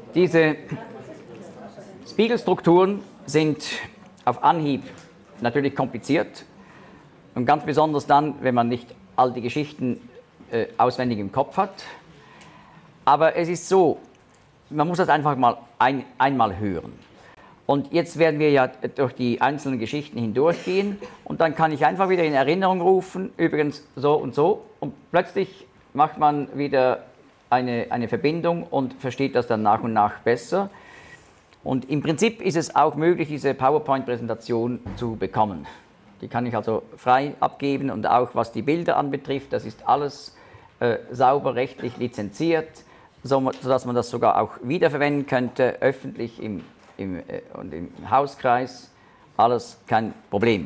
Diese Spiegelstrukturen sind auf Anhieb natürlich kompliziert und ganz besonders dann, wenn man nicht all die Geschichten auswendig im Kopf hat. Aber es ist so, man muss das einfach mal einmal hören. Und jetzt werden wir ja durch die einzelnen Geschichten hindurchgehen und dann kann ich einfach wieder in Erinnerung rufen, übrigens so und plötzlich macht man wieder eine Verbindung und versteht das dann nach und nach besser. Und im Prinzip ist es auch möglich, diese PowerPoint-Präsentation zu bekommen. Die kann ich also frei abgeben und auch was die Bilder anbetrifft, das ist alles sauber rechtlich lizenziert, sodass man das sogar auch wiederverwenden könnte, öffentlich und im Hauskreis, alles kein Problem.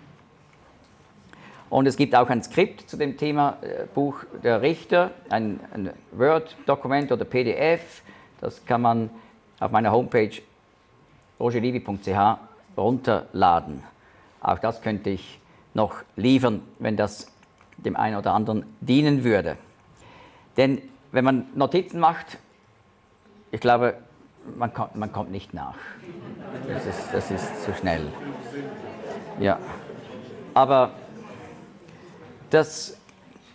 Und es gibt auch ein Skript zu dem Thema Buch der Richter, ein Word-Dokument oder PDF, das kann man auf meiner Homepage rogerlivi.ch runterladen. Auch das könnte ich noch liefern, wenn das dem einen oder anderen dienen würde. Denn wenn man Notizen macht, ich glaube, man kommt nicht nach. Das ist zu schnell. Ja. Aber das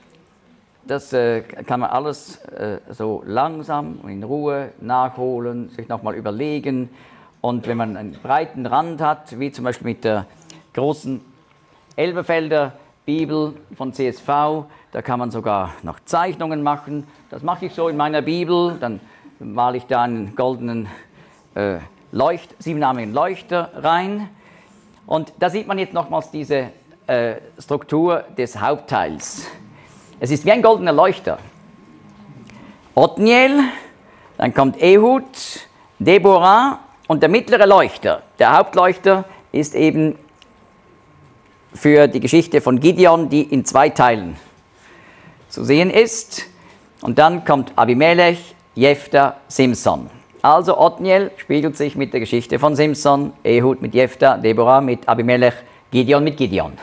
kann man alles so langsam und in Ruhe nachholen, sich nochmal überlegen. Und wenn man einen breiten Rand hat, wie zum Beispiel mit der großen Elberfelder Bibel von CSV, da kann man sogar noch Zeichnungen machen. Das mache ich so in meiner Bibel, dann male ich da einen goldenen siebenarmigen Leuchter rein. Und da sieht man jetzt nochmals diese Struktur des Hauptteils. Es ist wie ein goldener Leuchter. Othniel, dann kommt Ehud, Deborah und der mittlere Leuchter. Der Hauptleuchter ist eben für die Geschichte von Gideon, die in 2 Teilen zu sehen ist. Und dann kommt Abimelech, Jephthah, Simson. Also Othniel spiegelt sich mit der Geschichte von Simson, Ehud mit Jephthah, Deborah mit Abimelech, Gideon mit Gideon.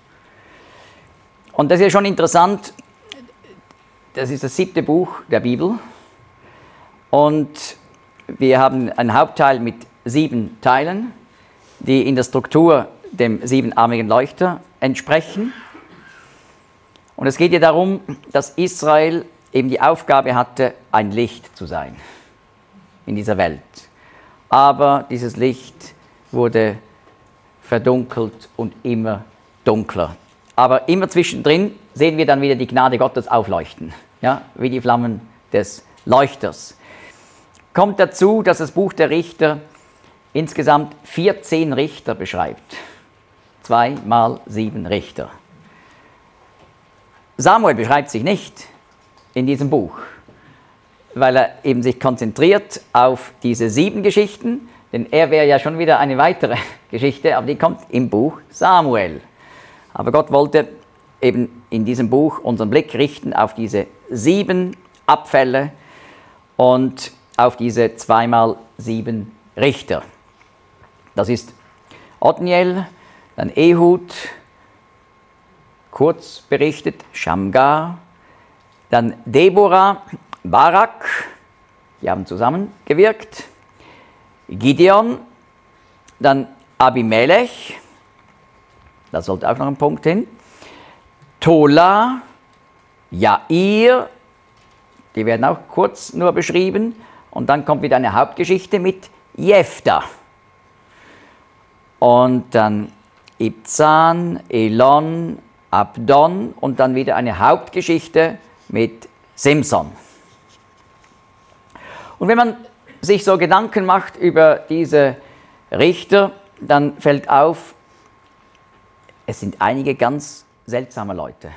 Und das ist ja schon interessant, das ist das 7. Buch der Bibel und wir haben einen Hauptteil mit 7 Teilen, die in der Struktur dem 7-armigen Leuchter entsprechen. Und es geht ja darum, dass Israel eben die Aufgabe hatte, ein Licht zu sein in dieser Welt. Aber dieses Licht wurde verdunkelt und immer dunkler. Aber immer zwischendrin sehen wir dann wieder die Gnade Gottes aufleuchten, ja, wie die Flammen des Leuchters. Kommt dazu, dass das Buch der Richter insgesamt 14 Richter beschreibt. 2 mal 7 Richter. Samuel beschreibt sich nicht in diesem Buch, weil er eben sich konzentriert auf diese 7 Geschichten, denn er wäre ja schon wieder eine weitere Geschichte, aber die kommt im Buch Samuel. Aber Gott wollte eben in diesem Buch unseren Blick richten auf diese 7 Abfälle und auf diese 2 mal 7 Richter. Das ist Othniel, dann Ehud, kurz berichtet, Shamgar, dann Deborah, Barak, die haben zusammengewirkt, Gideon, dann Abimelech, da sollte auch noch ein Punkt hin, Tola, Jair, die werden auch kurz nur beschrieben, und dann kommt wieder eine Hauptgeschichte mit Jephthah. Und dann Ibzan, Elon, Abdon und dann wieder eine Hauptgeschichte mit Simson. Und wenn man sich so Gedanken macht über diese Richter, dann fällt auf, es sind einige ganz seltsame Leute.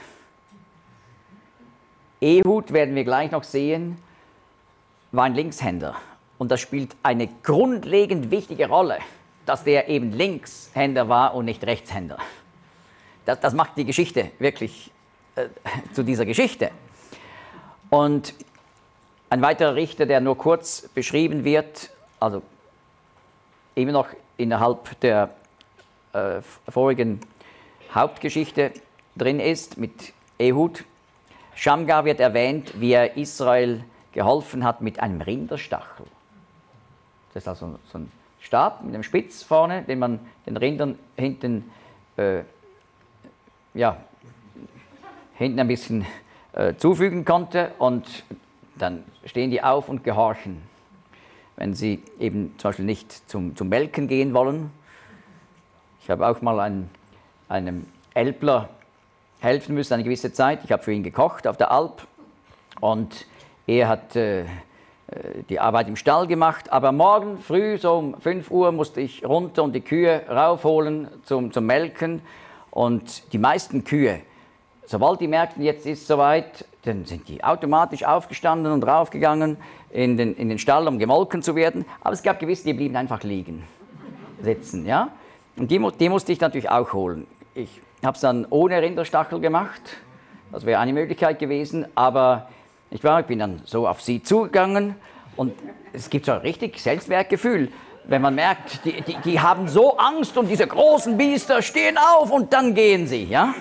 Ehud, werden wir gleich noch sehen, war ein Linkshänder. Und das spielt eine grundlegend wichtige Rolle, dass der eben Linkshänder war und nicht Rechtshänder. Das macht die Geschichte wirklich zu dieser Geschichte. Und ein weiterer Richter, der nur kurz beschrieben wird, also immer noch innerhalb der vorigen Hauptgeschichte drin ist, mit Ehud. Shamgar wird erwähnt, wie er Israel geholfen hat mit einem Rinderstachel. Das ist also so ein Stab mit einem Spitz vorne, den man den Rindern hinten, hinten ein bisschen zufügen konnte, und dann stehen die auf und gehorchen. Wenn sie eben zum Beispiel nicht zum Melken gehen wollen. Ich habe auch mal einem Älpler helfen müssen eine gewisse Zeit. Ich habe für ihn gekocht auf der Alp, und er hat die Arbeit im Stall gemacht, aber morgen früh, so um 5 Uhr, musste ich runter und die Kühe raufholen zum Melken. Und die meisten Kühe, sobald die merkten, jetzt ist es soweit, dann sind die automatisch aufgestanden und raufgegangen in den Stall, um gemolken zu werden. Aber es gab gewisse, die blieben einfach liegen, sitzen. Ja? Und die musste ich natürlich auch holen. Ich habe es dann ohne Rinderstachel gemacht, das wäre eine Möglichkeit gewesen, aber ich bin dann so auf sie zugegangen, und es gibt so ein richtig Selbstwertgefühl, wenn man merkt, die haben so Angst, und diese großen Biester stehen auf und dann gehen sie. Ja?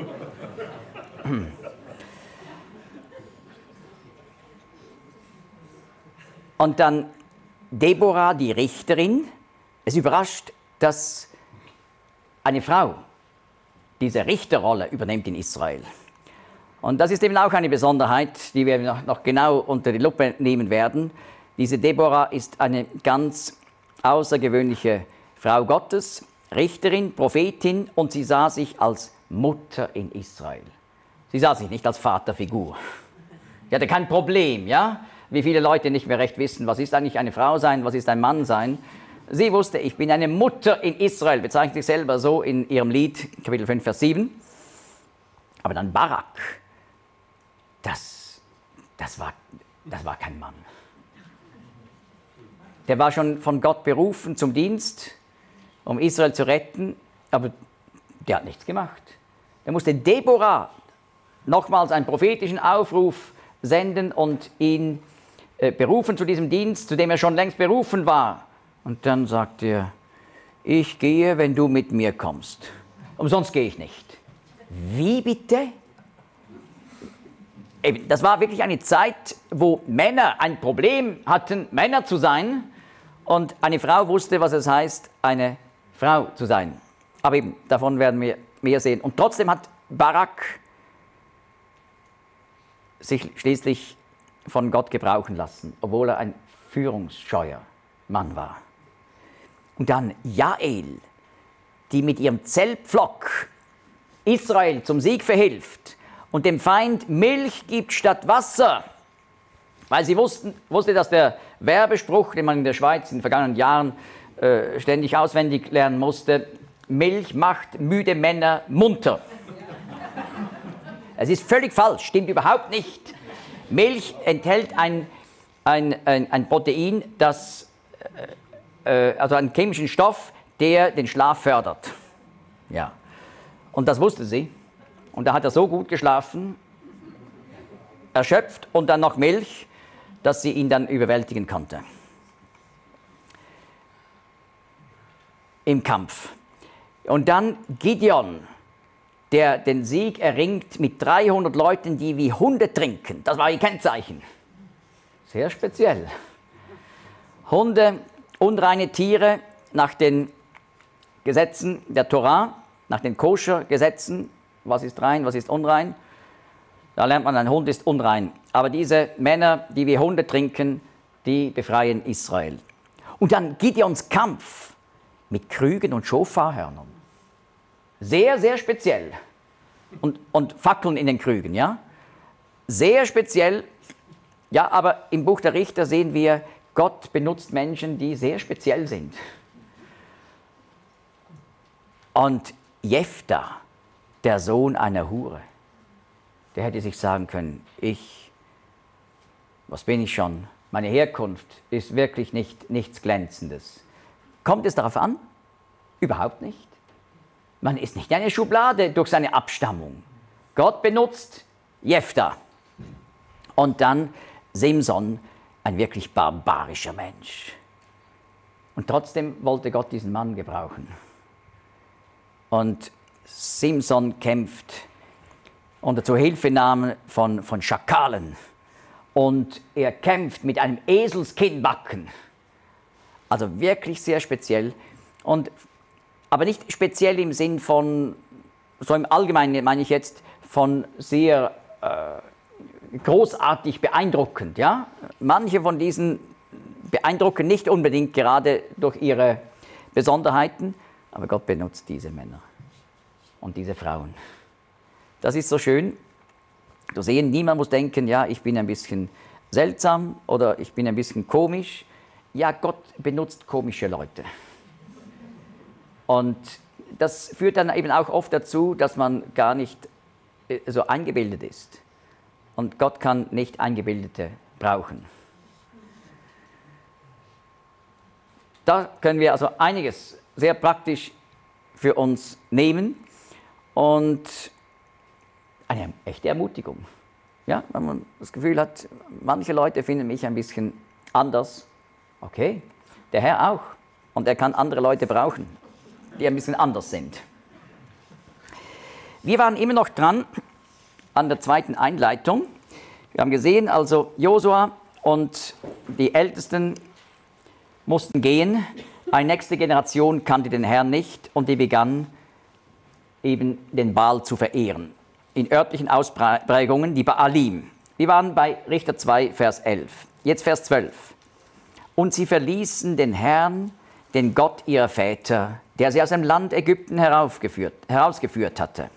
Und dann Deborah, die Richterin. Es überrascht, dass eine Frau diese Richterrolle übernimmt in Israel. Und das ist eben auch eine Besonderheit, die wir noch genau unter die Lupe nehmen werden. Diese Deborah ist eine ganz außergewöhnliche Frau Gottes, Richterin, Prophetin, und sie sah sich als Mutter in Israel. Sie sah sich nicht als Vaterfigur. Sie hatte kein Problem, ja? Wie viele Leute nicht mehr recht wissen, was ist eigentlich eine Frau sein, was ist ein Mann sein. Sie wusste, ich bin eine Mutter in Israel, bezeichnet sich selber so in ihrem Lied, Kapitel 5, Vers 7. Aber dann Barak, das war kein Mann. Der war schon von Gott berufen zum Dienst, um Israel zu retten, aber der hat nichts gemacht. Er musste Deborah nochmals einen prophetischen Aufruf senden und ihn berufen zu diesem Dienst, zu dem er schon längst berufen war. Und dann sagt er, ich gehe, wenn du mit mir kommst. Umsonst gehe ich nicht. Wie bitte? Das war wirklich eine Zeit, wo Männer ein Problem hatten, Männer zu sein, und eine Frau wusste, was es heißt, eine Frau zu sein. Aber eben, davon werden wir mehr sehen. Und trotzdem hat Barak sich schließlich von Gott gebrauchen lassen, obwohl er ein führungsscheuer Mann war. Und dann Jael, die mit ihrem Zeltpflock Israel zum Sieg verhilft und dem Feind Milch gibt statt Wasser, weil sie wusste, dass der Werbespruch, den man in der Schweiz in den vergangenen Jahren ständig auswendig lernen musste, Milch macht müde Männer munter. Es ist völlig falsch, stimmt überhaupt nicht. Milch enthält ein Protein, also einen chemischen Stoff, der den Schlaf fördert. Ja. Und das wusste sie. Und da hat er so gut geschlafen, erschöpft, und dann noch Milch, dass sie ihn dann überwältigen konnte. Im Kampf. Und dann Gideon, der den Sieg erringt mit 300 Leuten, die wie Hunde trinken. Das war ihr Kennzeichen. Sehr speziell. Hunde, unreine Tiere nach den Gesetzen der Torah, nach den Koscher-Gesetzen. Was ist rein, was ist unrein? Da lernt man, ein Hund ist unrein. Aber diese Männer, die wie Hunde trinken, die befreien Israel. Und dann Gideons Kampf mit Krügen und Schofarhörnern. Sehr, sehr speziell. Und Fackeln in den Krügen, ja? Sehr speziell. Ja, aber im Buch der Richter sehen wir, Gott benutzt Menschen, die sehr speziell sind. Und Jephtha, der Sohn einer Hure, der hätte sich sagen können, was bin ich schon? Meine Herkunft ist wirklich nichts Glänzendes. Kommt es darauf an? Überhaupt nicht. Man ist nicht eine Schublade durch seine Abstammung. Gott benutzt Jephtha. Und dann Simson, ein wirklich barbarischer Mensch. Und trotzdem wollte Gott diesen Mann gebrauchen. Und Simson kämpft unter Zuhilfenahme von Schakalen. Und er kämpft mit einem Eselskinnbacken. Also wirklich sehr speziell. Aber nicht speziell im Sinn von, so im Allgemeinen meine ich jetzt, von sehr großartig beeindruckend. Ja? Manche von diesen beeindrucken nicht unbedingt gerade durch ihre Besonderheiten, aber Gott benutzt diese Männer und diese Frauen. Das ist so schön zu sehen. Niemand muss denken, ja, ich bin ein bisschen seltsam oder ich bin ein bisschen komisch. Ja, Gott benutzt komische Leute. Und das führt dann eben auch oft dazu, dass man gar nicht so eingebildet ist. Und Gott kann nicht Eingebildete brauchen. Da können wir also einiges sehr praktisch für uns nehmen und eine echte Ermutigung. Ja, wenn man das Gefühl hat, manche Leute finden mich ein bisschen anders. Okay, der Herr auch. Und er kann andere Leute brauchen, die ein bisschen anders sind. Wir waren immer noch dran an der zweiten Einleitung. Wir haben gesehen, also Josua und die Ältesten mussten gehen. Eine nächste Generation kannte den Herrn nicht und die begann eben den Baal zu verehren. In örtlichen Ausprägungen die Baalim. Wir waren bei Richter 2, Vers 11. Jetzt Vers 12. Und sie verließen den Herrn, den Gott ihrer Väter, der sie aus dem Land Ägypten herausgeführt hatte.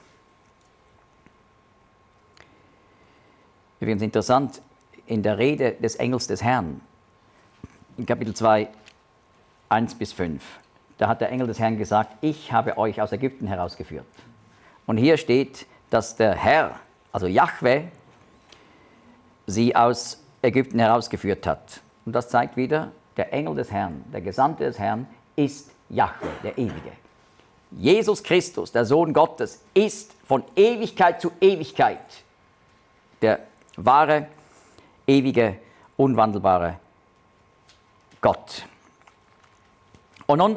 Übrigens interessant, in der Rede des Engels des Herrn, in Kapitel 2, 1-5, da hat der Engel des Herrn gesagt, ich habe euch aus Ägypten herausgeführt. Und hier steht, dass der Herr, also Jahwe, sie aus Ägypten herausgeführt hat. Und das zeigt wieder, der Engel des Herrn, der Gesandte des Herrn, ist Jahwe, der Ewige. Jesus Christus, der Sohn Gottes, ist von Ewigkeit zu Ewigkeit der wahre, ewige, unwandelbare Gott. Und nun,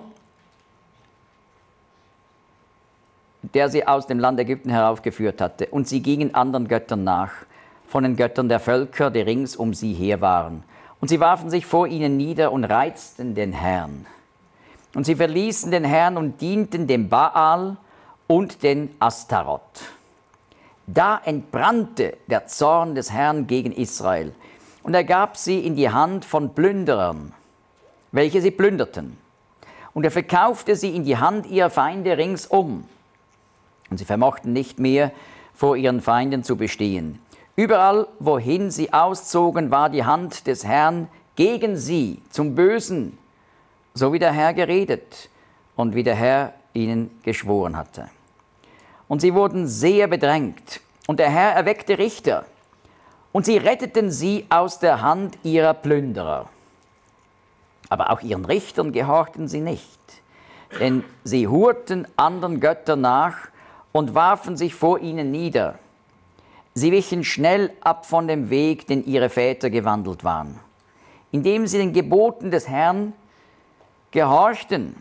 der sie aus dem Land Ägypten heraufgeführt hatte, und sie gingen anderen Göttern nach, von den Göttern der Völker, die rings um sie her waren. Und sie warfen sich vor ihnen nieder und reizten den Herrn. Und sie verließen den Herrn und dienten dem Baal und den Astaroth. Da entbrannte der Zorn des Herrn gegen Israel, und er gab sie in die Hand von Plünderern, welche sie plünderten. Und er verkaufte sie in die Hand ihrer Feinde ringsum. Und sie vermochten nicht mehr, vor ihren Feinden zu bestehen. Überall, wohin sie auszogen, war die Hand des Herrn gegen sie zum Bösen, so wie der Herr geredet und wie der Herr ihnen geschworen hatte. Und sie wurden sehr bedrängt, und der Herr erweckte Richter, und sie retteten sie aus der Hand ihrer Plünderer. Aber auch ihren Richtern gehorchten sie nicht, denn sie hurten anderen Göttern nach und warfen sich vor ihnen nieder. Sie wichen schnell ab von dem Weg, den ihre Väter gewandelt waren, indem sie den Geboten des Herrn gehorchten.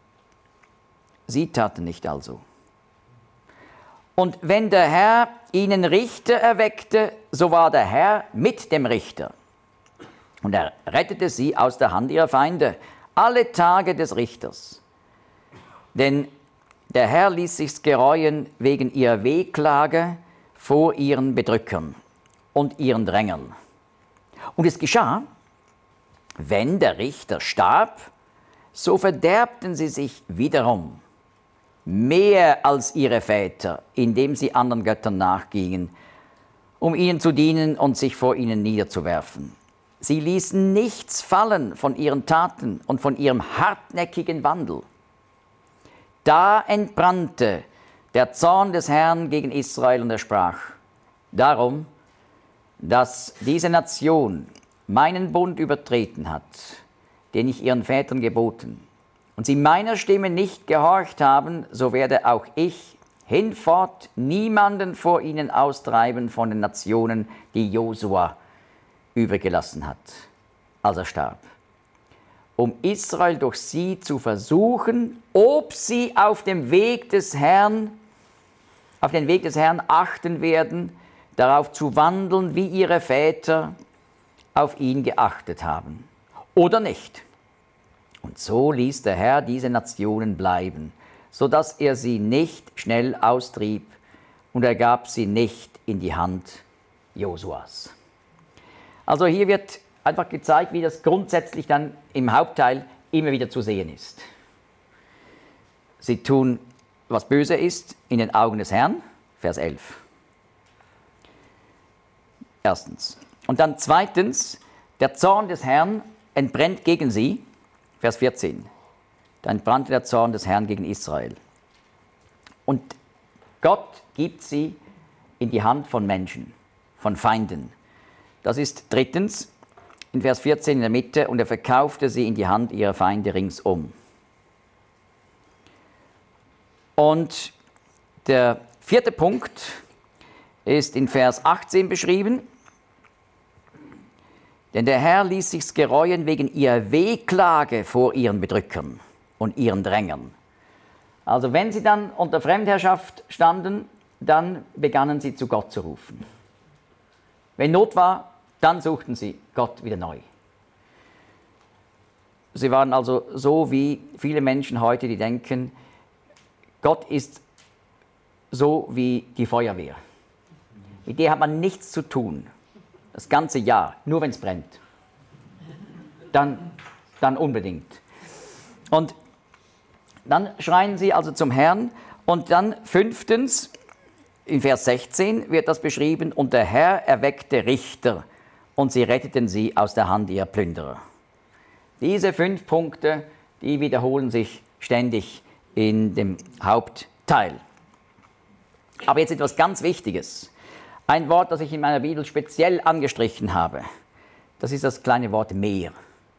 Sie taten nicht also. Und wenn der Herr ihnen Richter erweckte, so war der Herr mit dem Richter. Und er rettete sie aus der Hand ihrer Feinde, alle Tage des Richters. Denn der Herr ließ sich's gereuen wegen ihrer Wehklage vor ihren Bedrückern und ihren Drängern. Und es geschah, wenn der Richter starb, so verderbten sie sich wiederum mehr als ihre Väter, indem sie anderen Göttern nachgingen, um ihnen zu dienen und sich vor ihnen niederzuwerfen. Sie ließen nichts fallen von ihren Taten und von ihrem hartnäckigen Wandel. Da entbrannte der Zorn des Herrn gegen Israel, und er sprach: Darum, dass diese Nation meinen Bund übertreten hat, den ich ihren Vätern geboten, und sie meiner Stimme nicht gehorcht haben, so werde auch ich hinfort niemanden vor ihnen austreiben von den Nationen, die Josua übergelassen hat, als er starb, um Israel durch sie zu versuchen, ob sie auf den Weg des Herrn achten werden, darauf zu wandeln, wie ihre Väter auf ihn geachtet haben, oder nicht. Und so ließ der Herr diese Nationen bleiben, so dass er sie nicht schnell austrieb, und er gab sie nicht in die Hand Josuas. Also hier wird einfach gezeigt, wie das grundsätzlich dann im Hauptteil immer wieder zu sehen ist. Sie tun, was böse ist in den Augen des Herrn, Vers 11. Erstens. Und dann zweitens, der Zorn des Herrn entbrennt gegen sie, Vers 14. Da entbrannte der Zorn des Herrn gegen Israel. Und Gott gibt sie in die Hand von Menschen, von Feinden. Das ist drittens, in Vers 14 in der Mitte, und er verkaufte sie in die Hand ihrer Feinde ringsum. Und der vierte Punkt ist in Vers 18 beschrieben. Denn der Herr ließ sich's gereuen wegen ihrer Wehklage vor ihren Bedrückern und ihren Drängern. Also wenn sie dann unter Fremdherrschaft standen, dann begannen sie zu Gott zu rufen. Wenn Not war, dann suchten sie Gott wieder neu. Sie waren also so wie viele Menschen heute, die denken, Gott ist so wie die Feuerwehr. Mit der hat man nichts zu tun. Das ganze Jahr, nur wenn es brennt. Dann unbedingt. Und dann schreien sie also zum Herrn. Und dann fünftens, in Vers 16 wird das beschrieben, und der Herr erweckte Richter und sie retteten sie aus der Hand ihrer Plünderer. Diese 5 Punkte, die wiederholen sich ständig in dem Hauptteil. Aber jetzt etwas ganz Wichtiges. Ein Wort, das ich in meiner Bibel speziell angestrichen habe. Das ist das kleine Wort mehr.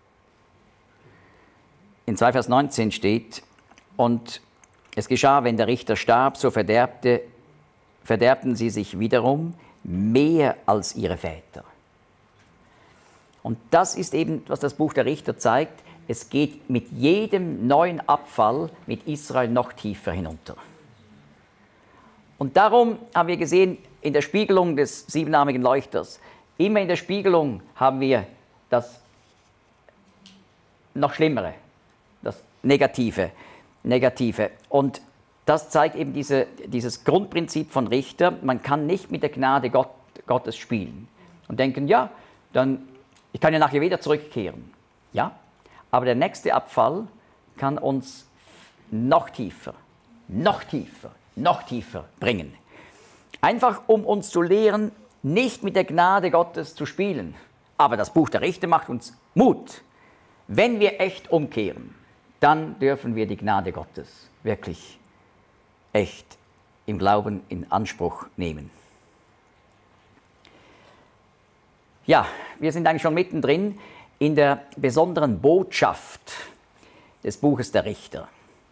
In 2 Vers 19 steht, und es geschah, wenn der Richter starb, so verderbten sie sich wiederum mehr als ihre Väter. Und das ist eben, was das Buch der Richter zeigt. Es geht mit jedem neuen Abfall mit Israel noch tiefer hinunter. Und darum haben wir gesehen, in der Spiegelung des siebenarmigen Leuchters, immer in der Spiegelung haben wir das noch Schlimmere, das Negative. Und das zeigt eben dieses Grundprinzip von Richter. Man kann nicht mit der Gnade Gottes spielen und denken, ja, dann ich kann ja nachher wieder zurückkehren. Ja, aber der nächste Abfall kann uns noch tiefer bringen. Einfach um uns zu lehren, nicht mit der Gnade Gottes zu spielen. Aber das Buch der Richter macht uns Mut. Wenn wir echt umkehren, dann dürfen wir die Gnade Gottes wirklich echt im Glauben in Anspruch nehmen. Ja, wir sind eigentlich schon mittendrin in der besonderen Botschaft des Buches der Richter.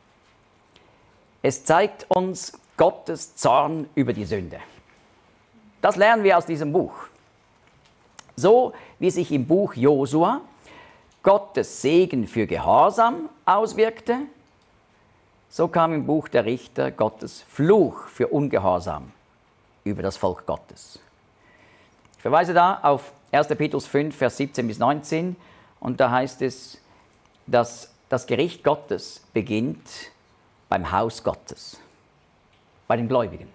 Es zeigt uns Gottes Zorn über die Sünde. Das lernen wir aus diesem Buch. So wie sich im Buch Josua Gottes Segen für Gehorsam auswirkte, so kam im Buch der Richter Gottes Fluch für Ungehorsam über das Volk Gottes. Ich verweise da auf 1. Petrus 5, Vers 17 bis 19, und da heißt es, dass das Gericht Gottes beginnt beim Haus Gottes, bei den Gläubigen.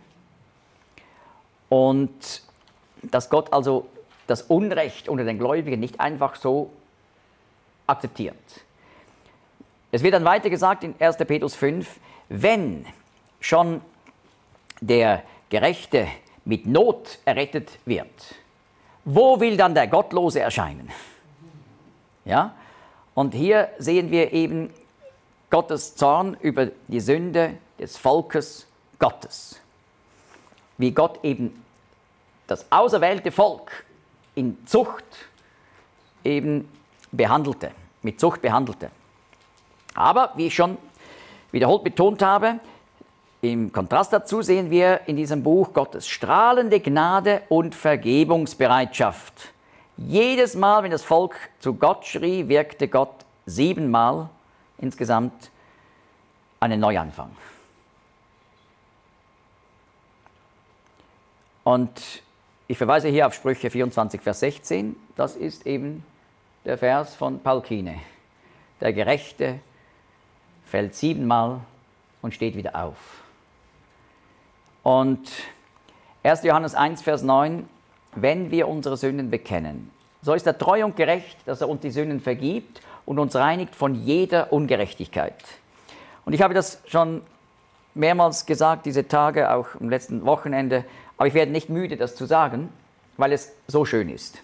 Und dass Gott also das Unrecht unter den Gläubigen nicht einfach so akzeptiert. Es wird dann weiter gesagt in 1. Petrus 5, wenn schon der Gerechte mit Not errettet wird, wo will dann der Gottlose erscheinen? Ja? Und hier sehen wir eben Gottes Zorn über die Sünde des Volkes Gottes. Wie Gott eben das auserwählte Volk in Zucht eben behandelte, mit Zucht behandelte. Aber, wie ich schon wiederholt betont habe, im Kontrast dazu sehen wir in diesem Buch Gottes strahlende Gnade und Vergebungsbereitschaft. Jedes Mal, wenn das Volk zu Gott schrie, wirkte Gott 7-mal insgesamt einen Neuanfang. Und ich verweise hier auf Sprüche 24, Vers 16. Das ist eben der Vers von Paul Kine. der Gerechte fällt 7-mal und steht wieder auf. Und 1. Johannes 1, Vers 9, wenn wir unsere Sünden bekennen, so ist er treu und gerecht, dass er uns die Sünden vergibt und uns reinigt von jeder Ungerechtigkeit. Und ich habe das schon mehrmals gesagt, diese Tage, auch am letzten Wochenende, aber ich werde nicht müde, das zu sagen, weil es so schön ist.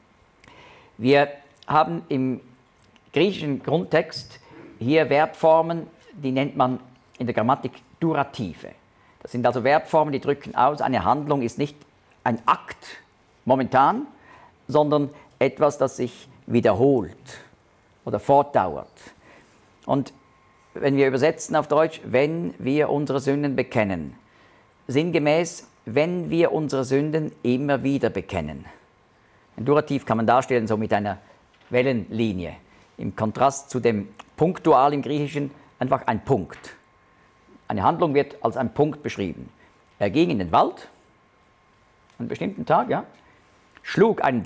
Wir haben im griechischen Grundtext hier Verbformen, die nennt man in der Grammatik Durative. Das sind also Verbformen, die drücken aus, eine Handlung ist nicht ein Akt momentan, sondern etwas, das sich wiederholt oder fortdauert. Und wenn wir übersetzen auf Deutsch, wenn wir unsere Sünden bekennen, sinngemäß, wenn wir unsere Sünden immer wieder bekennen. Ein Durativ kann man darstellen so mit einer Wellenlinie. Im Kontrast zu dem Punktual im Griechischen einfach ein Punkt. Eine Handlung wird als ein Punkt beschrieben. Er ging in den Wald, einen bestimmten Tag, ja, schlug einen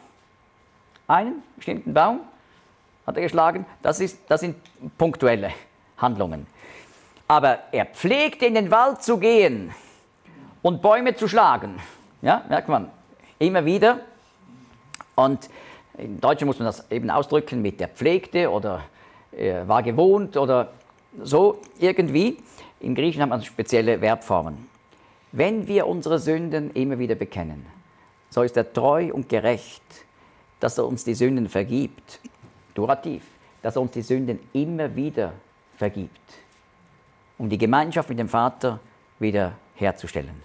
bestimmten Baum, hat er geschlagen. Das sind punktuelle Handlungen. Aber er pflegte in den Wald zu gehen und Bäume zu schlagen. Ja, merkt man, immer wieder. Und im Deutschen muss man das eben ausdrücken mit der pflegte oder war gewohnt oder so irgendwie. Im Griechischen hat man spezielle Verbformen. Wenn wir unsere Sünden immer wieder bekennen, so ist er treu und gerecht, dass er uns die Sünden vergibt. Durativ, dass er uns die Sünden immer wieder vergibt, um die Gemeinschaft mit dem Vater wieder herzustellen.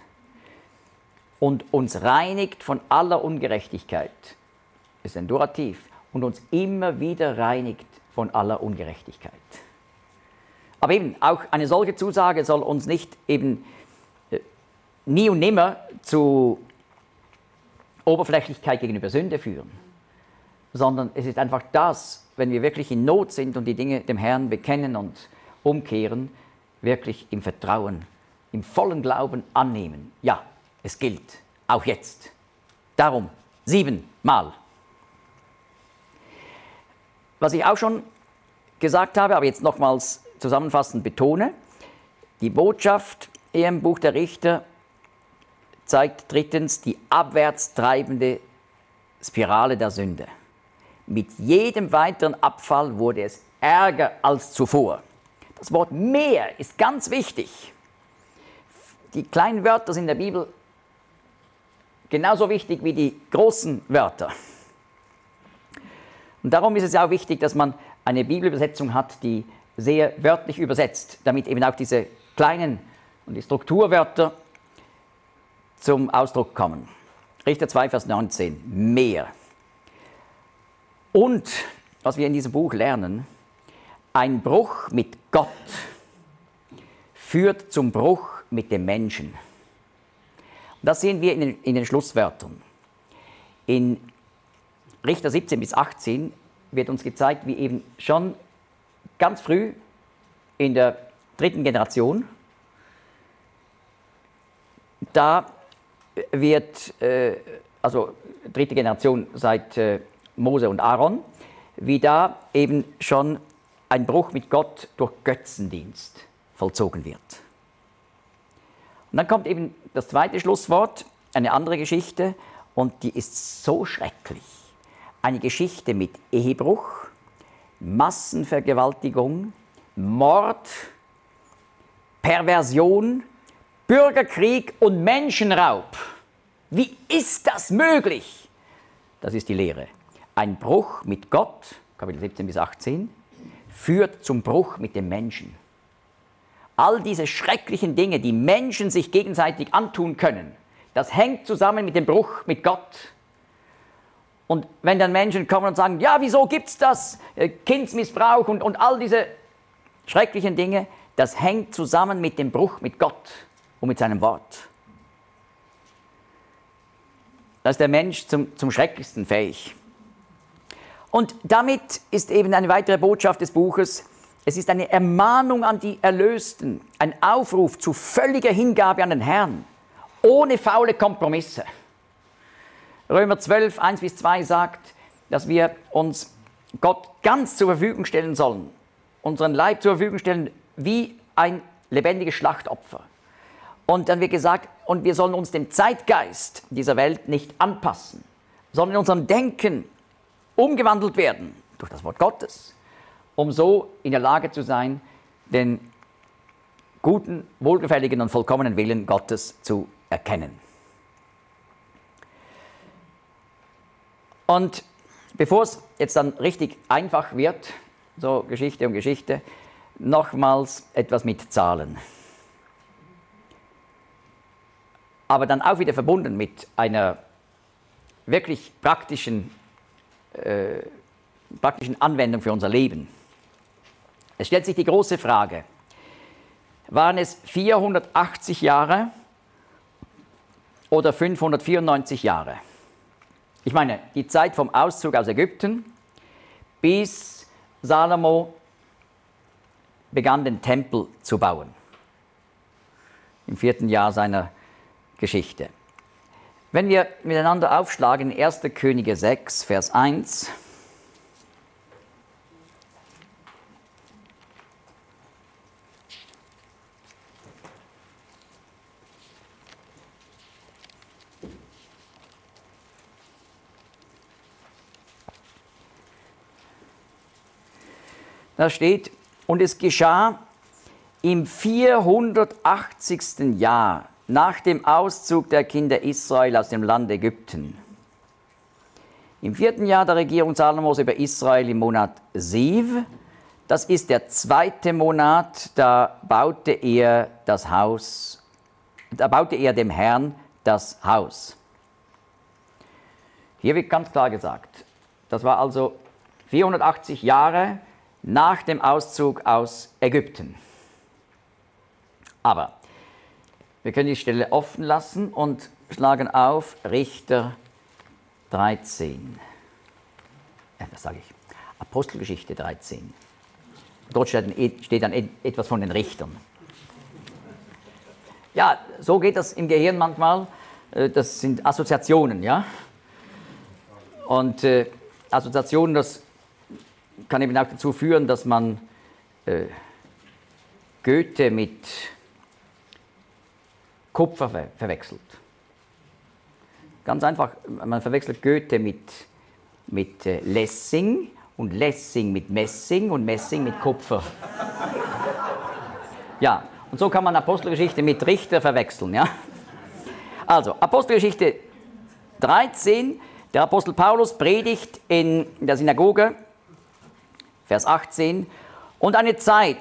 Und uns reinigt von aller Ungerechtigkeit. Das ist ein Durativ. Und uns immer wieder reinigt von aller Ungerechtigkeit. Aber eben, auch eine solche Zusage soll uns nicht eben nie und nimmer zu Oberflächlichkeit gegenüber Sünde führen, sondern es ist einfach das, wenn wir wirklich in Not sind und die Dinge dem Herrn bekennen und umkehren, wirklich im Vertrauen, im vollen Glauben annehmen. Ja, es gilt, auch jetzt. Darum 7-mal. Was ich auch schon gesagt habe, aber jetzt nochmals zusammenfassend betone, die Botschaft im Buch der Richter zeigt drittens die abwärts treibende Spirale der Sünde. Mit jedem weiteren Abfall wurde es ärger als zuvor. Das Wort mehr ist ganz wichtig. Die kleinen Wörter sind in der Bibel genauso wichtig wie die großen Wörter. Und darum ist es auch wichtig, dass man eine Bibelübersetzung hat, die sehr wörtlich übersetzt, damit eben auch diese kleinen und die Strukturwörter zum Ausdruck kommen. Richter 2, Vers 19, mehr. Und, was wir in diesem Buch lernen, ein Bruch mit Gott führt zum Bruch mit dem Menschen. Und das sehen wir in den Schlusswörtern. In Richter 17 bis 18 wird uns gezeigt, wie eben schon ganz früh in der 3. Generation, da wird, also 3. Generation seit Mose und Aaron, wie da eben schon ein Bruch mit Gott durch Götzendienst vollzogen wird. Und dann kommt eben das zweite Schlusswort, eine andere Geschichte, und die ist so schrecklich. Eine Geschichte mit Ehebruch, Massenvergewaltigung, Mord, Perversion, Bürgerkrieg und Menschenraub. Wie ist das möglich? Das ist die Lehre. Ein Bruch mit Gott, Kapitel 17 bis 18, führt zum Bruch mit dem Menschen. All diese schrecklichen Dinge, die Menschen sich gegenseitig antun können, das hängt zusammen mit dem Bruch mit Gott. Und wenn dann Menschen kommen und sagen, ja, wieso gibt es das? Kindsmissbrauch und all diese schrecklichen Dinge, das hängt zusammen mit dem Bruch mit Gott und mit seinem Wort. Da ist der Mensch zum Schrecklichsten fähig. Und damit ist eben eine weitere Botschaft des Buches, es ist eine Ermahnung an die Erlösten, ein Aufruf zu völliger Hingabe an den Herrn, ohne faule Kompromisse. Römer 12, 1 bis 2 sagt, dass wir uns Gott ganz zur Verfügung stellen sollen, unseren Leib zur Verfügung stellen, wie ein lebendiges Schlachtopfer. Und dann wird gesagt, und wir sollen uns dem Zeitgeist dieser Welt nicht anpassen, sondern in unserem Denken umgewandelt werden durch das Wort Gottes, um so in der Lage zu sein, den guten, wohlgefälligen und vollkommenen Willen Gottes zu erkennen. Und bevor es jetzt dann richtig einfach wird, so Geschichte um Geschichte, nochmals etwas mit Zahlen. Aber dann auch wieder verbunden mit einer wirklich praktischen Anwendung für unser Leben. Es stellt sich die große Frage, waren es 480 Jahre oder 594 Jahre? Ich meine, die Zeit vom Auszug aus Ägypten bis Salomo begann, den Tempel zu bauen. Im 4. Jahr seiner Geschichte. Wenn wir miteinander aufschlagen, 1. Könige 6, Vers 1. Da steht, und es geschah im 480. Jahr nach dem Auszug der Kinder Israel aus dem Land Ägypten. Im 4. Jahr der Regierung Salomos über Israel im Monat Siv, das ist der 2. Monat, da baute er dem Herrn das Haus. Hier wird ganz klar gesagt, das war also 480 Jahre nach dem Auszug aus Ägypten. Aber wir können die Stelle offen lassen und schlagen auf Richter 13. Was sage ich? Apostelgeschichte 13. Dort steht dann etwas von den Richtern. Ja, so geht das im Gehirn manchmal. Das sind Assoziationen, ja. Und Assoziationen, das kann eben auch dazu führen, dass man Goethe mit Kupfer verwechselt. Ganz einfach, man verwechselt Goethe mit Lessing und Lessing mit Messing und Messing mit Kupfer. Ja, und so kann man Apostelgeschichte mit Richter verwechseln. Ja? Also, Apostelgeschichte 13, der Apostel Paulus predigt in der Synagoge, Vers 18, und eine Zeit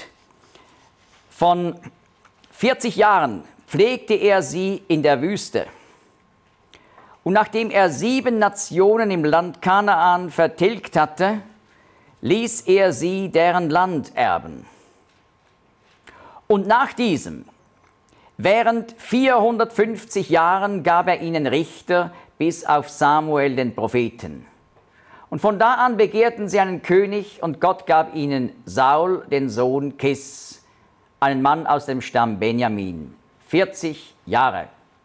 von 40 Jahren pflegte er sie in der Wüste. Und nachdem er 7 Nationen im Land Kanaan vertilgt hatte, ließ er sie deren Land erben. Und nach diesem, während 450 Jahren, gab er ihnen Richter bis auf Samuel den Propheten. Und von da an begehrten sie einen König, und Gott gab ihnen Saul, den Sohn Kis, einen Mann aus dem Stamm Benjamin. 40 Jahre.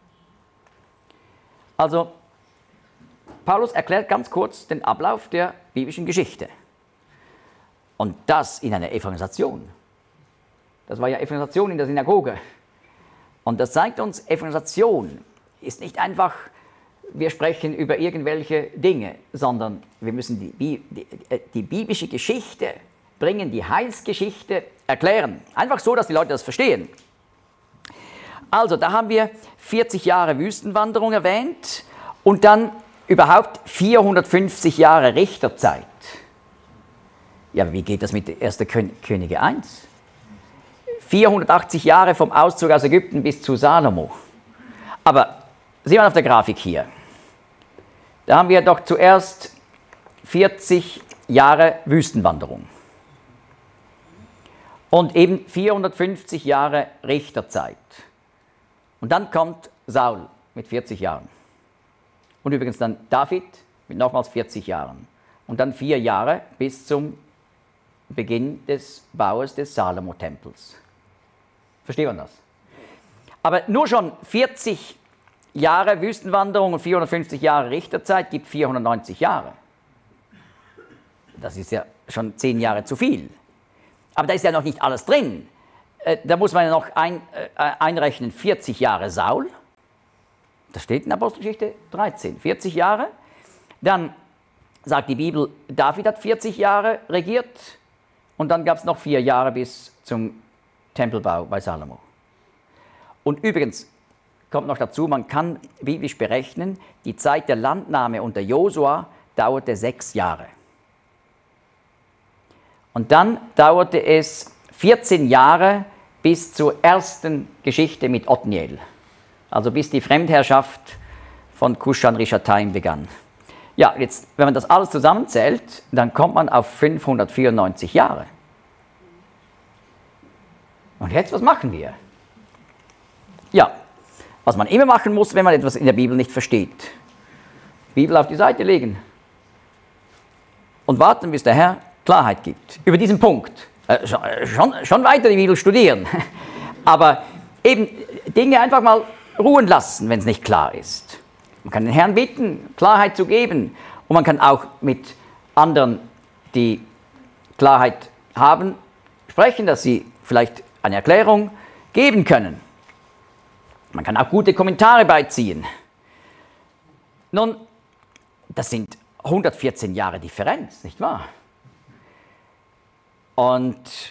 Also, Paulus erklärt ganz kurz den Ablauf der biblischen Geschichte. Und das in einer Evangelisation. Das war ja Evangelisation in der Synagoge. Und das zeigt uns, Evangelisation ist nicht einfach, wir sprechen über irgendwelche Dinge, sondern wir müssen die biblische Geschichte bringen, die Heilsgeschichte erklären. Einfach so, dass die Leute das verstehen. Also, da haben wir 40 Jahre Wüstenwanderung erwähnt und dann überhaupt 450 Jahre Richterzeit. Ja, wie geht das mit 1. Könige 1? 480 Jahre vom Auszug aus Ägypten bis zu Salomo. Aber sehen wir auf der Grafik hier. Da haben wir doch zuerst 40 Jahre Wüstenwanderung. Und eben 450 Jahre Richterzeit. Und dann kommt Saul mit 40 Jahren. Und übrigens dann David mit nochmals 40 Jahren. Und dann 4 Jahre bis zum Beginn des Baues des Salomo-Tempels. Versteht man das? Aber nur schon 40 Jahre Wüstenwanderung und 450 Jahre Richterzeit gibt 490 Jahre. das ist ja schon 10 Jahre zu viel. Aber da ist ja noch nicht alles drin. Da muss man ja noch einrechnen, 40 Jahre Saul. Das steht in Apostelgeschichte 13, 40 Jahre. Dann sagt die Bibel, David hat 40 Jahre regiert. Und dann gab es noch 4 Jahre bis zum Tempelbau bei Salomo. Und übrigens kommt noch dazu, man kann biblisch berechnen, die Zeit der Landnahme unter Josua dauerte 6 Jahre. Und dann dauerte es 14 Jahre bis zur ersten Geschichte mit Othniel. Also bis die Fremdherrschaft von Kushan-Rishathaim begann. Ja, jetzt, wenn man das alles zusammenzählt, dann kommt man auf 594 Jahre. Und jetzt, was machen wir? Ja, was man immer machen muss, wenn man etwas in der Bibel nicht versteht. Bibel auf die Seite legen und warten, bis der Herr Klarheit gibt über diesen Punkt. Schon weiter die Bibel studieren, aber eben Dinge einfach mal ruhen lassen, wenn es nicht klar ist. Man kann den Herrn bitten, Klarheit zu geben, und man kann auch mit anderen, die Klarheit haben, sprechen, dass sie vielleicht eine Erklärung geben können. Man kann auch gute Kommentare beiziehen. Nun, das sind 114 Jahre Differenz, nicht wahr? Und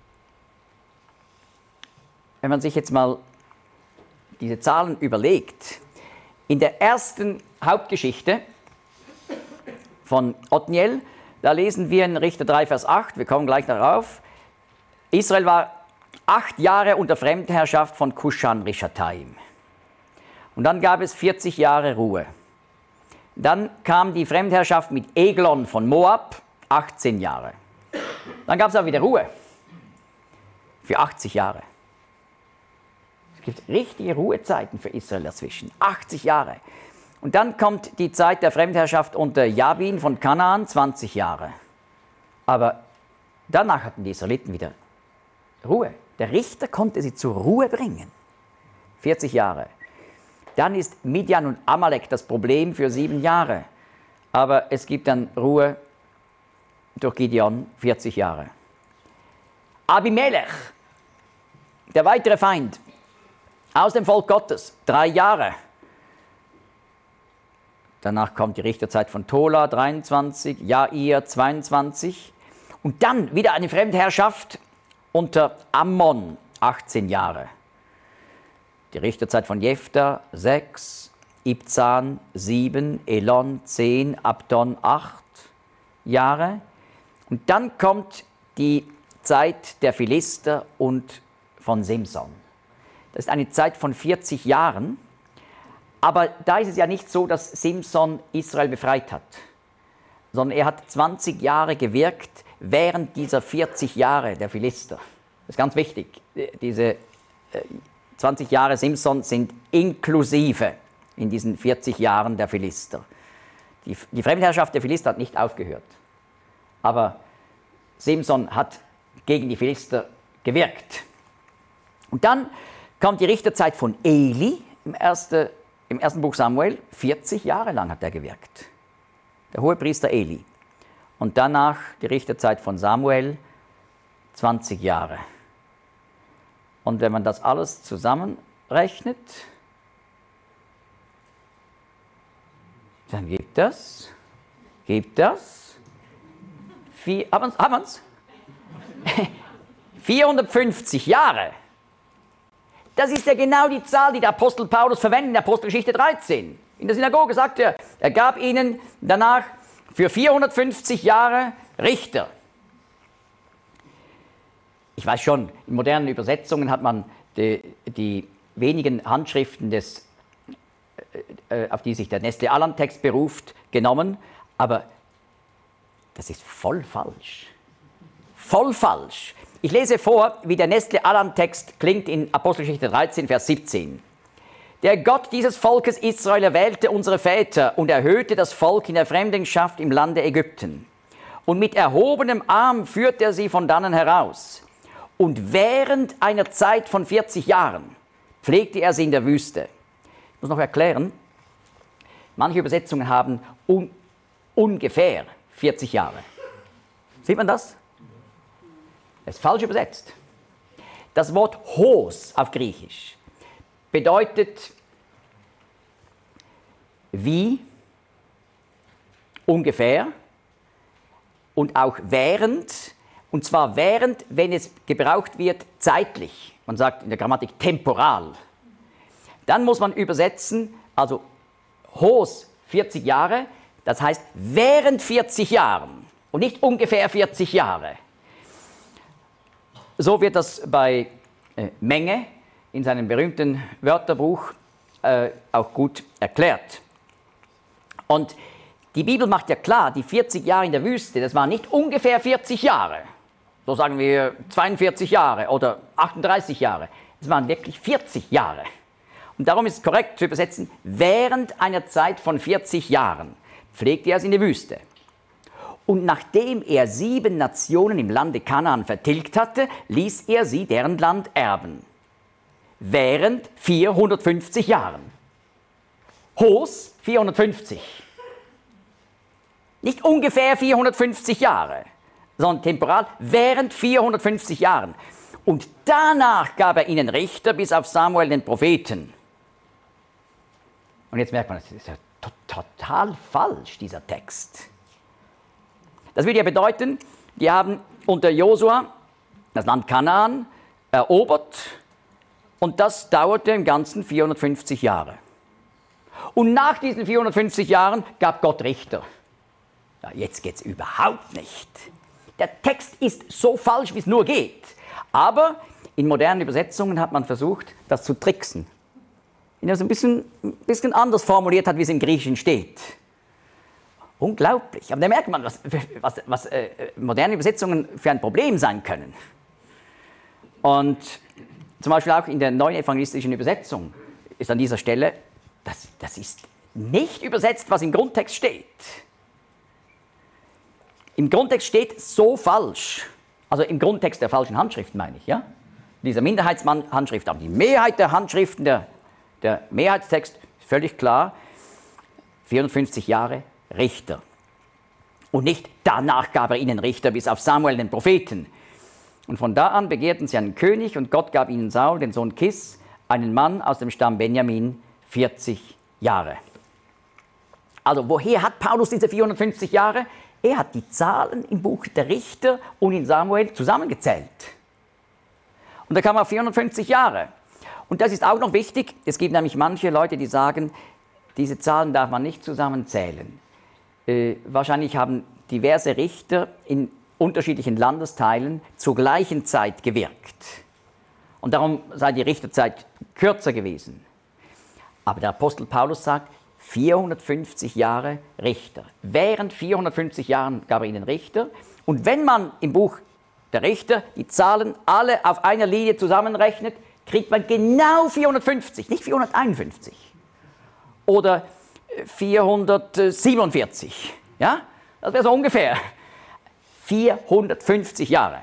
wenn man sich jetzt mal diese Zahlen überlegt, in der ersten Hauptgeschichte von Othniel, da lesen wir in Richter 3, Vers 8, wir kommen gleich darauf, Israel war 8 Jahre unter Fremdherrschaft von Kushan-Rishathaim. Und dann gab es 40 Jahre Ruhe. Dann kam die Fremdherrschaft mit Eglon von Moab, 18 Jahre. Dann gab es auch wieder Ruhe für 80 Jahre. Es gibt richtige Ruhezeiten für Israel dazwischen, 80 Jahre. Und dann kommt die Zeit der Fremdherrschaft unter Jabin von Kanaan, 20 Jahre. Aber danach hatten die Israeliten wieder Ruhe. Der Richter konnte sie zur Ruhe bringen. 40 Jahre. Dann ist Midian und Amalek das Problem für 7 Jahre. Aber es gibt dann Ruhe durch Gideon, 40 Jahre. Abimelech, der weitere Feind, aus dem Volk Gottes, 3 Jahre. Danach kommt die Richterzeit von Tola, 23, Jair, 22. Und dann wieder eine Fremdherrschaft unter Ammon, 18 Jahre. Die Richterzeit von Jephtha, 6, Ibzan, 7, Elon, 10, Abdon, 8 Jahre. Und dann kommt die Zeit der Philister und von Simson. Das ist eine Zeit von 40 Jahren. Aber da ist es ja nicht so, dass Simson Israel befreit hat, sondern er hat 20 Jahre gewirkt während dieser 40 Jahre der Philister. Das ist ganz wichtig. Diese 20 Jahre Simson sind inklusive in diesen 40 Jahren der Philister. Die Fremdherrschaft der Philister hat nicht aufgehört. Aber Simson hat gegen die Philister gewirkt. Und dann kommt die Richterzeit von Eli im ersten Buch Samuel. 40 Jahre lang hat er gewirkt. Der Hohepriester Eli. Und danach die Richterzeit von Samuel, 20 Jahre. Und wenn man das alles zusammenrechnet, dann gibt das 450 Jahre. Das ist ja genau die Zahl, die der Apostel Paulus verwendet in der Apostelgeschichte 13. In der Synagoge sagt er gab ihnen danach für 450 Jahre Richter. Ich weiß schon, in modernen Übersetzungen hat man die wenigen Handschriften, auf die sich der Nestle-Aland-Text beruft, genommen, aber das ist voll falsch. Voll falsch. Ich lese vor, wie der Nestle-Aland-Text klingt in Apostelgeschichte 13, Vers 17. Der Gott dieses Volkes Israel erwählte unsere Väter und erhöhte das Volk in der Fremdenschaft im Lande Ägypten. Und mit erhobenem Arm führte er sie von dannen heraus. Und während einer Zeit von 40 Jahren pflegte er sie in der Wüste. Ich muss noch erklären, manche Übersetzungen haben ungefähr 40 Jahre. Sieht man das? Das ist falsch übersetzt. Das Wort Hos auf Griechisch bedeutet wie, ungefähr und auch während, und zwar während, wenn es gebraucht wird, zeitlich. Man sagt in der Grammatik temporal. Dann muss man übersetzen, also Hos 40 Jahre, das heißt während 40 Jahren und nicht ungefähr 40 Jahre. So wird das bei Menge in seinem berühmten Wörterbuch auch gut erklärt. Und die Bibel macht ja klar, die 40 Jahre in der Wüste, das waren nicht ungefähr 40 Jahre. So sagen wir 42 Jahre oder 38 Jahre. Es waren wirklich 40 Jahre. Und darum ist es korrekt zu übersetzen, während einer Zeit von 40 Jahren pflegte er es in der Wüste. Und nachdem er 7 Nationen im Lande Kanaan vertilgt hatte, ließ er sie deren Land erben. Während 450 Jahren. Hos 450. Nicht ungefähr 450 Jahre, sondern temporal während 450 Jahren. Und danach gab er ihnen Richter bis auf Samuel den Propheten. Und jetzt merkt man, das ist ja total falsch, dieser Text. Das würde ja bedeuten, die haben unter Josua das Land Kanaan erobert und das dauerte im Ganzen 450 Jahre. Und nach diesen 450 Jahren gab Gott Richter. Ja, jetzt geht es überhaupt nicht. Der Text ist so falsch, wie es nur geht. Aber in modernen Übersetzungen hat man versucht, das zu tricksen. Indem es ein bisschen anders formuliert hat, wie es im Griechischen steht. Unglaublich. Aber da merkt man, was moderne Übersetzungen für ein Problem sein können. Und zum Beispiel auch in der neuen evangelistischen Übersetzung ist an dieser Stelle, das ist nicht übersetzt, was im Grundtext steht. Im Grundtext steht so falsch. Also im Grundtext der falschen Handschrift meine ich, ja? Dieser Minderheitshandschrift, aber die Mehrheit der Handschriften, der Mehrheitstext ist völlig klar, 450 Jahre Richter. Und nicht danach gab er ihnen Richter bis auf Samuel den Propheten. Und von da an begehrten sie einen König und Gott gab ihnen Saul, den Sohn Kis, einen Mann aus dem Stamm Benjamin, 40 Jahre. Also woher hat Paulus diese 450 Jahre? Er hat die Zahlen im Buch der Richter und in Samuel zusammengezählt. Und da kam er auf 450 Jahre. Und das ist auch noch wichtig, es gibt nämlich manche Leute, die sagen, diese Zahlen darf man nicht zusammenzählen. Wahrscheinlich haben diverse Richter in unterschiedlichen Landesteilen zur gleichen Zeit gewirkt. Und darum sei die Richterzeit kürzer gewesen. Aber der Apostel Paulus sagt, 450 Jahre Richter. Während 450 Jahren gab er ihnen Richter. Und wenn man im Buch der Richter die Zahlen alle auf einer Linie zusammenrechnet, kriegt man genau 450, nicht 451 oder 447. Ja? Das wäre so ungefähr 450 Jahre.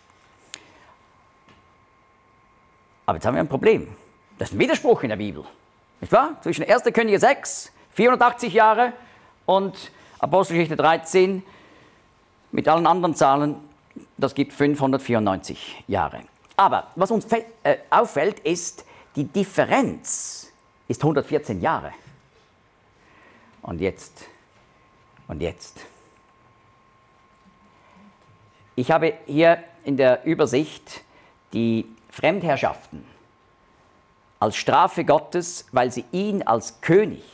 Aber jetzt haben wir ein Problem. Das ist ein Widerspruch in der Bibel. Nicht wahr? Zwischen 1. Könige 6, 480 Jahre und Apostelgeschichte 13 mit allen anderen Zahlen, das gibt 594 Jahre. Aber was uns auffällt, ist, die Differenz ist 114 Jahre. Und jetzt. Ich habe hier in der Übersicht die Fremdherrschaften als Strafe Gottes, weil sie ihm als König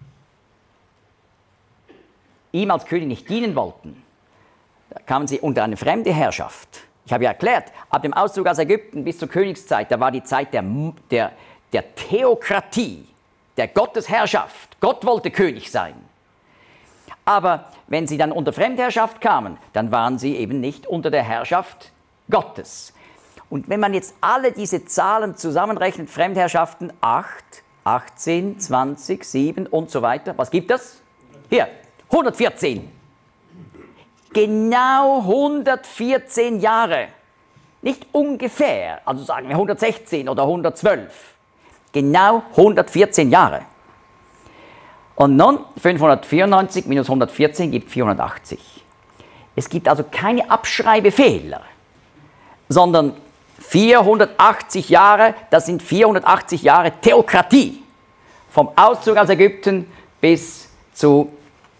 nicht dienen wollten. Da kamen sie unter eine fremde Herrschaft. Ich habe ja erklärt, ab dem Auszug aus Ägypten bis zur Königszeit, da war die Zeit der Theokratie, der Gottesherrschaft. Gott wollte König sein. Aber wenn sie dann unter Fremdherrschaft kamen, dann waren sie eben nicht unter der Herrschaft Gottes. Und wenn man jetzt alle diese Zahlen zusammenrechnet, Fremdherrschaften 8, 18, 20, 7 und so weiter, was gibt das? Hier, 114. Genau 114 Jahre. Nicht ungefähr, also sagen wir 116 oder 112. Genau 114 Jahre. Und nun 594 minus 114 gibt 480. Es gibt also keine Abschreibefehler, sondern 480 Jahre, das sind 480 Jahre Theokratie. Vom Auszug aus Ägypten bis zu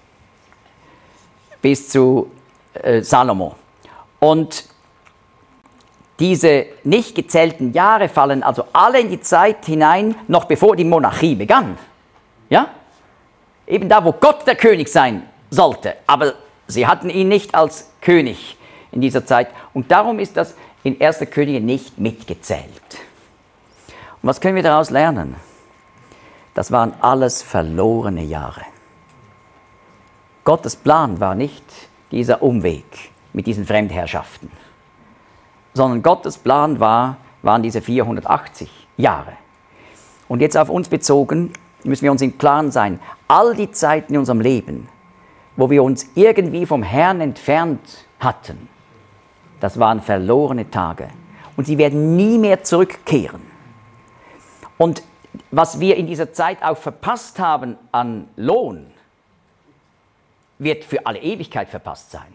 Salomo. Und diese nicht gezählten Jahre fallen also alle in die Zeit hinein, noch bevor die Monarchie begann. Ja? Eben da, wo Gott der König sein sollte. Aber sie hatten ihn nicht als König in dieser Zeit. Und darum ist das in 1. Könige nicht mitgezählt. Und was können wir daraus lernen? Das waren alles verlorene Jahre. Gottes Plan war nicht dieser Umweg mit diesen Fremdherrschaften, sondern Gottes Plan waren diese 480 Jahre. Und jetzt auf uns bezogen müssen wir uns im Klaren sein, all die Zeiten in unserem Leben, wo wir uns irgendwie vom Herrn entfernt hatten, das waren verlorene Tage. Und sie werden nie mehr zurückkehren. Und was wir in dieser Zeit auch verpasst haben an Lohn, wird für alle Ewigkeit verpasst sein.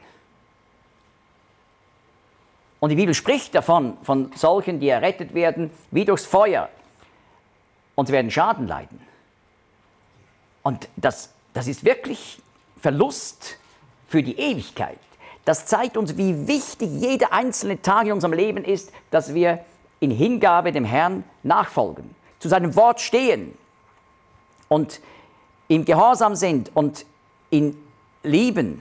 Und die Bibel spricht davon, von solchen, die errettet werden, wie durchs Feuer. Und sie werden Schaden leiden. Und das ist wirklich Verlust für die Ewigkeit. Das zeigt uns, wie wichtig jeder einzelne Tag in unserem Leben ist, dass wir in Hingabe dem Herrn nachfolgen, zu seinem Wort stehen und im Gehorsam sind und ihn lieben.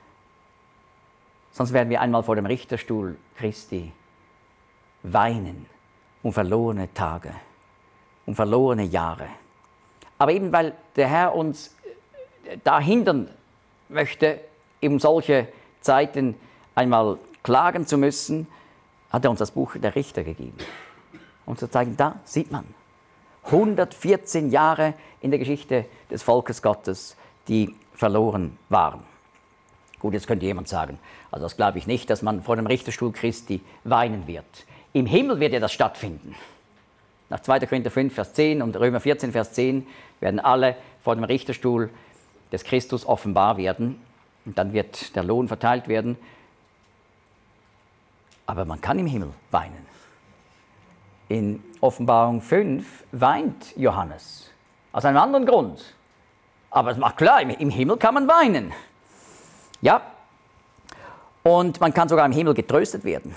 Sonst werden wir einmal vor dem Richterstuhl Christi weinen um verlorene Tage, um verlorene Jahre. Aber eben weil der Herr uns da hindern möchte, um solche Zeiten einmal klagen zu müssen, hat er uns das Buch der Richter gegeben. Um zu zeigen, da sieht man, 114 Jahre in der Geschichte des Volkes Gottes, die verloren waren. Gut, jetzt könnte jemand sagen, also das glaube ich nicht, dass man vor dem Richterstuhl Christi weinen wird. Im Himmel wird ja das stattfinden. Nach 2. Korinther 5, Vers 10 und Römer 14, Vers 10 werden alle vor dem Richterstuhl des Christus offenbar werden. Und dann wird der Lohn verteilt werden. Aber man kann im Himmel weinen. In Offenbarung 5 weint Johannes. Aus einem anderen Grund. Aber es macht klar, im Himmel kann man weinen. Ja. Und man kann sogar im Himmel getröstet werden.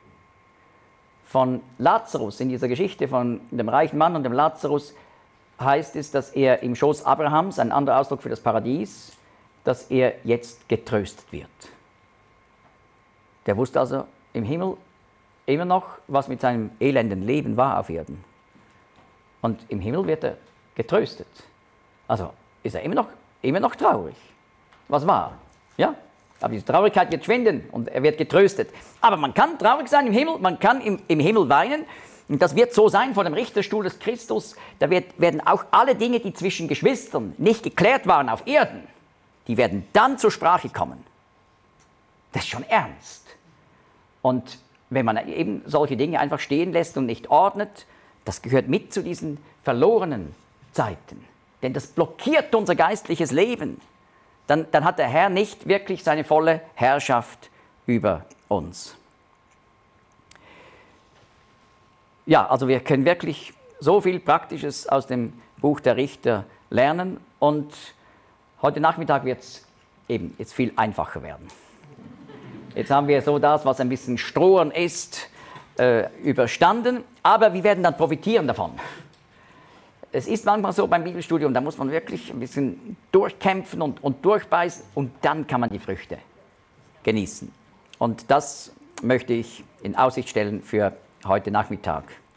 Von Lazarus, in dieser Geschichte von dem reichen Mann und dem Lazarus, heißt es, dass er im Schoß Abrahams, ein anderer Ausdruck für das Paradies, dass er jetzt getröstet wird. Der wusste also im Himmel immer noch, was mit seinem elenden Leben war auf Erden. Und im Himmel wird er getröstet. Also ist er immer noch traurig. Was war? Ja? Aber diese Traurigkeit wird schwinden und er wird getröstet. Aber man kann traurig sein im Himmel, man kann im Himmel weinen. Und das wird so sein vor dem Richterstuhl des Christus. Da werden auch alle Dinge, die zwischen Geschwistern nicht geklärt waren auf Erden, die werden dann zur Sprache kommen. Das ist schon ernst. Und wenn man eben solche Dinge einfach stehen lässt und nicht ordnet, das gehört mit zu diesen verlorenen Zeiten. Denn das blockiert unser geistliches Leben. Dann hat der Herr nicht wirklich seine volle Herrschaft über uns. Ja, also wir können wirklich so viel Praktisches aus dem Buch der Richter lernen und heute Nachmittag wird es eben jetzt viel einfacher werden. Jetzt haben wir so das, was ein bisschen Strohern ist, überstanden, aber wir werden dann profitieren davon. Es ist manchmal so beim Bibelstudium, da muss man wirklich ein bisschen durchkämpfen und durchbeißen und dann kann man die Früchte genießen. Und das möchte ich in Aussicht stellen für heute Nachmittag.